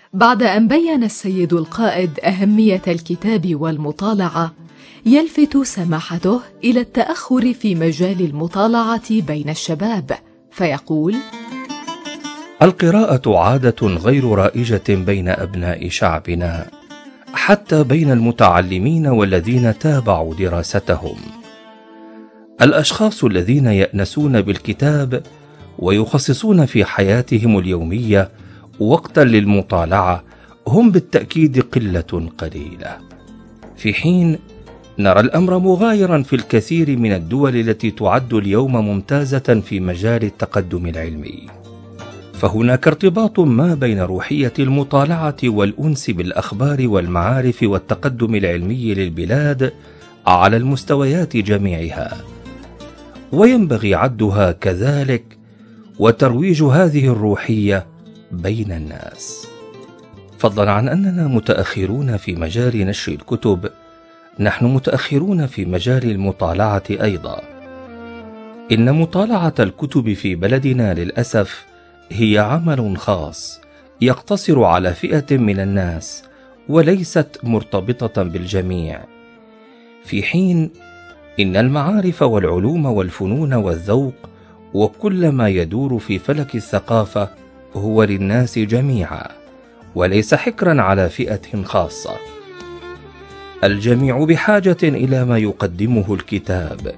بعد أن بيّن السيد القائد أهمية الكتاب والمطالعة، يلفت سماحته إلى التأخر في مجال المطالعة بين الشباب، فيقول: القراءة عادة غير رائجة بين أبناء شعبنا، حتى بين المتعلمين والذين تابعوا دراستهم. الأشخاص الذين يأنسون بالكتاب ويخصصون في حياتهم اليومية وقتا للمطالعة هم بالتأكيد قلة قليلة، في حين نرى الأمر مغايرا في الكثير من الدول التي تعد اليوم ممتازة في مجال التقدم العلمي. فهناك ارتباط ما بين روحية المطالعة والأنس بالأخبار والمعارف والتقدم العلمي للبلاد على المستويات جميعها، وينبغي عدها كذلك وترويج هذه الروحية بين الناس. فضلا عن أننا متأخرون في مجال نشر الكتب، نحن متأخرون في مجال المطالعة أيضا. إن مطالعة الكتب في بلدنا للأسف هي عمل خاص يقتصر على فئة من الناس وليست مرتبطة بالجميع، في حين إن المعارف والعلوم والفنون والذوق وكل ما يدور في فلك الثقافة هو للناس جميعا، وليس حكرا على فئة خاصة. الجميع بحاجة إلى ما يقدمه الكتاب،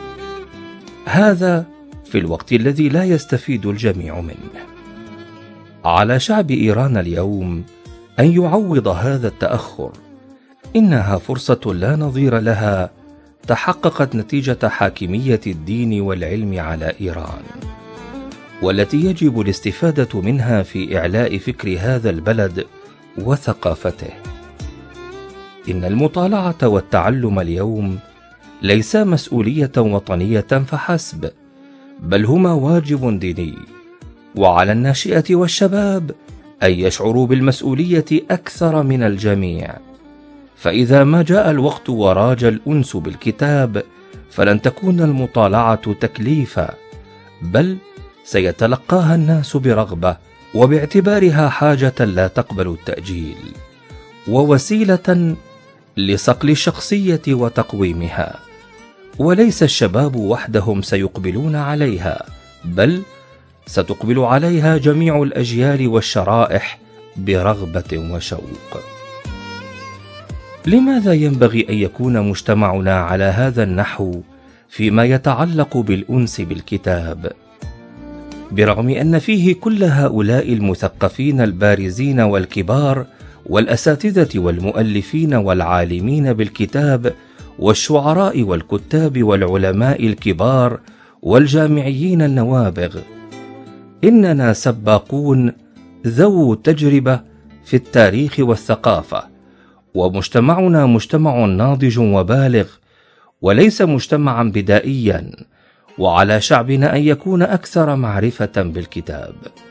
هذا في الوقت الذي لا يستفيد الجميع منه. على شعب إيران اليوم أن يعوض هذا التأخر. إنها فرصة لا نظير لها تحققت نتيجة حاكمية الدين والعلم على إيران، والتي يجب الاستفادة منها في إعلاء فكر هذا البلد وثقافته. إن المطالعة والتعلم اليوم ليس مسؤولية وطنية فحسب، بل هما واجب ديني، وعلى الناشئة والشباب أن يشعروا بالمسؤولية أكثر من الجميع. فإذا ما جاء الوقت وراج الأنس بالكتاب فلن تكون المطالعة تكليفا، بل سيتلقاها الناس برغبة وباعتبارها حاجة لا تقبل التأجيل، ووسيلة لصقل الشخصية وتقويمها. وليس الشباب وحدهم سيقبلون عليها، بل ستقبل عليها جميع الأجيال والشرائح برغبة وشوق. لماذا ينبغي أن يكون مجتمعنا على هذا النحو فيما يتعلق بالأنس بالكتاب؟ برغم أن فيه كل هؤلاء المثقفين البارزين والكبار والأساتذة والمؤلفين والعالمين بالكتاب والشعراء والكتاب والعلماء الكبار والجامعيين النوابغ، إننا سباقون ذو تجربة في التاريخ والثقافة، ومجتمعنا مجتمع ناضج وبالغ وليس مجتمعا بدائيا، وعلى شعبنا أن يكون أكثر معرفة بالكتاب.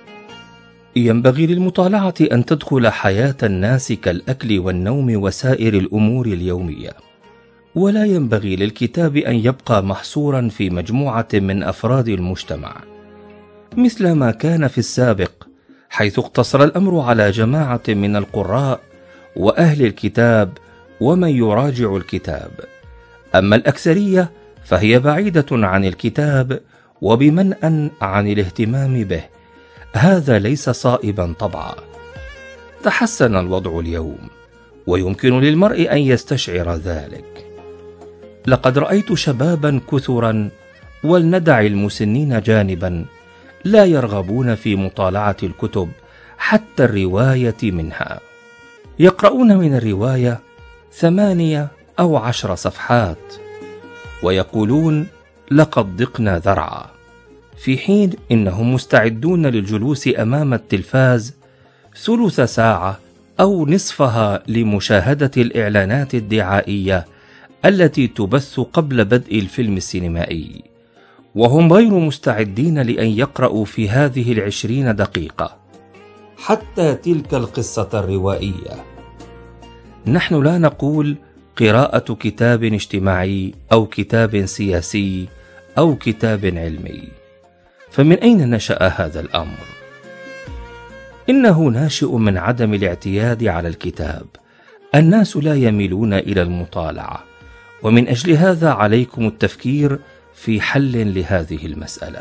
ينبغي للمطالعة أن تدخل حياة الناس كالأكل والنوم وسائر الأمور اليومية، ولا ينبغي للكتاب أن يبقى محصورا في مجموعة من أفراد المجتمع مثل ما كان في السابق، حيث اقتصر الأمر على جماعة من القراء وأهل الكتاب ومن يراجع الكتاب. أما الأكثرية فهي بعيدة عن الكتاب وبمنأى عن الاهتمام به. هذا ليس صائبا طبعا. تحسن الوضع اليوم ويمكن للمرء أن يستشعر ذلك. لقد رأيت شبابا كثرا، ولندع المسنين جانبا، لا يرغبون في مطالعة الكتب حتى الرواية منها. يقرؤون من الرواية 8 أو 10 صفحات ويقولون لقد ضقنا ذرعا، في حين إنهم مستعدون للجلوس أمام التلفاز 1/3 ساعة أو نصفها لمشاهدة الإعلانات الدعائية التي تبث قبل بدء الفيلم السينمائي، وهم غير مستعدين لأن يقرأوا في هذه 20 دقيقة حتى تلك القصة الروائية. نحن لا نقول قراءة كتاب اجتماعي أو كتاب سياسي أو كتاب علمي، فمن أين نشأ هذا الأمر؟ إنه ناشئ من عدم الاعتياد على الكتاب. الناس لا يميلون إلى المطالعة، ومن أجل هذا عليكم التفكير في حل لهذه المسألة.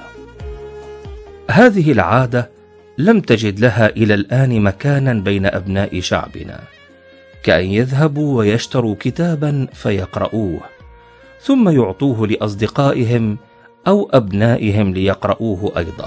هذه العادة لم تجد لها إلى الآن مكانا بين أبناء شعبنا، كأن يذهبوا ويشتروا كتابا فيقرؤوه ثم يعطوه لأصدقائهم أو أبنائهم ليقرؤوه أيضا،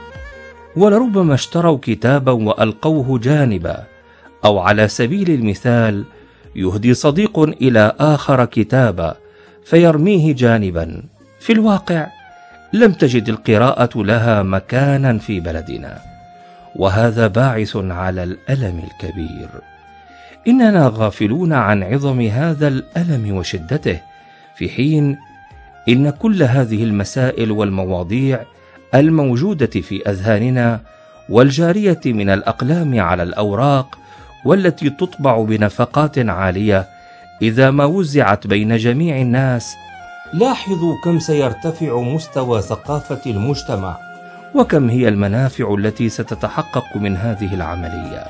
ولربما اشتروا كتابا وألقوه جانبا، أو على سبيل المثال يهدي صديق إلى آخر كتابا فيرميه جانبا. في الواقع لم تجد القراءة لها مكانا في بلدنا، وهذا باعث على الألم الكبير. إننا غافلون عن عظم هذا الألم وشدته، في حين إن كل هذه المسائل والمواضيع الموجودة في أذهاننا والجارية من الأقلام على الأوراق والتي تطبع بنفقات عالية إذا ما وزعت بين جميع الناس، لاحظوا كم سيرتفع مستوى ثقافة المجتمع، وكم هي المنافع التي ستتحقق من هذه العملية.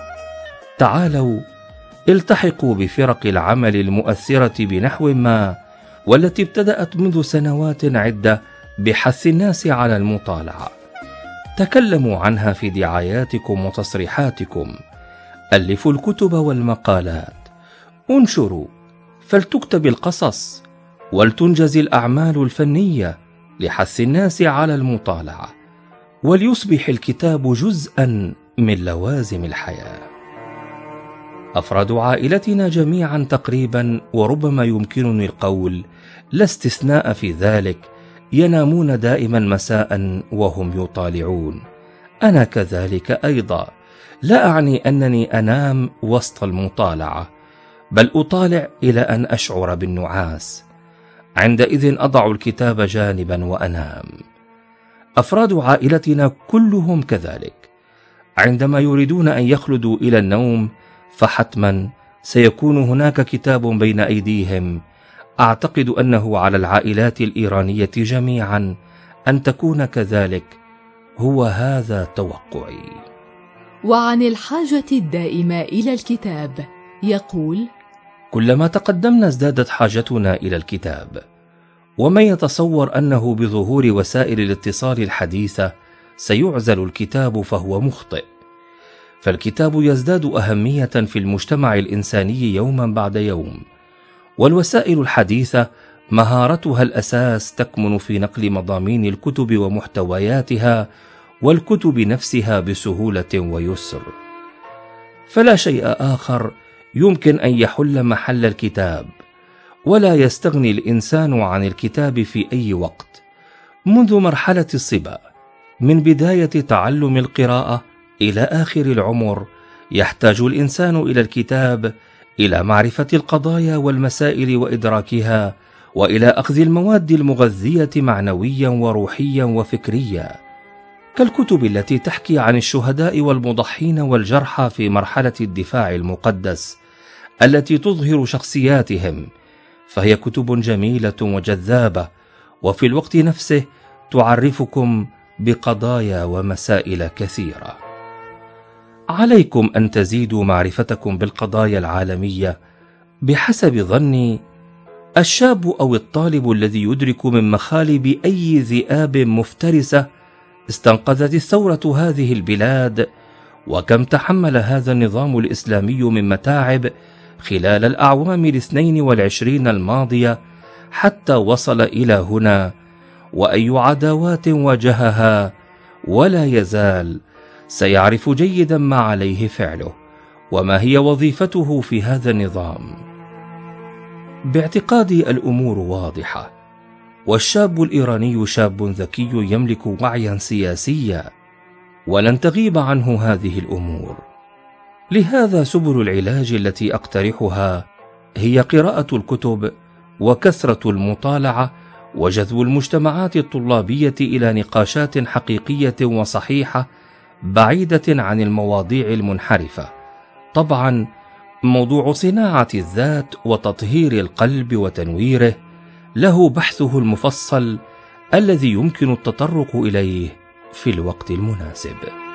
تعالوا التحقوا بفرق العمل المؤثرة بنحو ما، والتي ابتدأت منذ سنوات عدة بحث الناس على المطالعة. تكلموا عنها في دعاياتكم وتصريحاتكم، ألفوا الكتب والمقالات، انشروا، فلتكتب القصص، ولتنجز الأعمال الفنية لحث الناس على المطالعة، وليصبح الكتاب جزءا من لوازم الحياة. أفراد عائلتنا جميعا تقريبا، وربما يمكنني القول لا استثناء في ذلك، ينامون دائما مساء وهم يطالعون. أنا كذلك أيضا، لا أعني أنني أنام وسط المطالعة، بل أطالع إلى أن أشعر بالنعاس، عندئذ أضع الكتاب جانبا وأنام. أفراد عائلتنا كلهم كذلك، عندما يريدون أن يخلدوا إلى النوم فحتما سيكون هناك كتاب بين أيديهم. أعتقد أنه على العائلات الإيرانية جميعا أن تكون كذلك، هو هذا توقعي. وعن الحاجة الدائمة إلى الكتاب يقول: كلما تقدمنا ازدادت حاجتنا إلى الكتاب، ومن يتصور أنه بظهور وسائل الاتصال الحديثة سيعزل الكتاب فهو مخطئ، فالكتاب يزداد أهمية في المجتمع الإنساني يوما بعد يوم، والوسائل الحديثة مهارتها الأساس تكمن في نقل مضامين الكتب ومحتوياتها والكتب نفسها بسهولة ويسر، فلا شيء آخر يمكن أن يحل محل الكتاب، ولا يستغني الإنسان عن الكتاب في أي وقت، منذ مرحلة الصبا، من بداية تعلم القراءة إلى آخر العمر. يحتاج الإنسان إلى الكتاب، إلى معرفة القضايا والمسائل وإدراكها، وإلى أخذ المواد المغذية معنويا وروحيا وفكريا، كالكتب التي تحكي عن الشهداء والمضحين والجرحى في مرحلة الدفاع المقدس التي تظهر شخصياتهم، فهي كتب جميلة وجذابة، وفي الوقت نفسه تعرفكم بقضايا ومسائل كثيرة. عليكم أن تزيدوا معرفتكم بالقضايا العالمية. بحسب ظني، الشاب أو الطالب الذي يدرك من مخالب أي ذئاب مفترسة استنقذت الثورة هذه البلاد، وكم تحمل هذا النظام الإسلامي من متاعب خلال الأعوام 22 الماضية حتى وصل إلى هنا، وأي عداوات واجهها، ولا يزال سيعرف جيدا ما عليه فعله وما هي وظيفته في هذا النظام. باعتقادي الأمور واضحة، والشاب الإيراني شاب ذكي يملك وعيا سياسيا، ولن تغيب عنه هذه الأمور. لهذا سبل العلاج التي أقترحها هي قراءة الكتب وكثرة المطالعة، وجذب المجتمعات الطلابية إلى نقاشات حقيقية وصحيحة بعيدة عن المواضيع المنحرفة. طبعا موضوع صناعة الذات وتطهير القلب وتنويره له بحثه المفصل الذي يمكن التطرق إليه في الوقت المناسب.